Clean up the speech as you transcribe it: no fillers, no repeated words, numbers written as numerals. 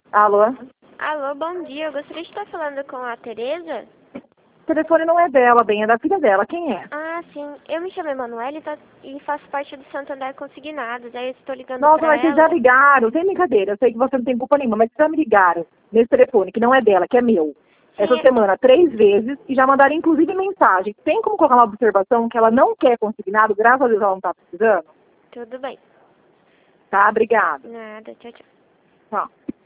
Alô? Alô, bom dia. Eu gostaria de estar falando com a Tereza. O telefone não é dela, bem, é da filha dela. Quem é? Ah, sim. Eu me chamo Emanuele e faço parte do Santander Consignados. Aí eu estou ligando Nossa, pra mas vocês já ela. ligaram, sem brincadeira. Eu sei que você não tem culpa nenhuma, mas vocês já me ligaram nesse telefone, que não é dela, que é meu. Essa Sim, semana, 3 vezes, e já mandaram inclusive mensagem. Tem como colocar uma observação que ela não quer consignado, graças a Deus ela não tá precisando? tudo bem. Tá, obrigada. Nada, tchau, tchau. Tchau.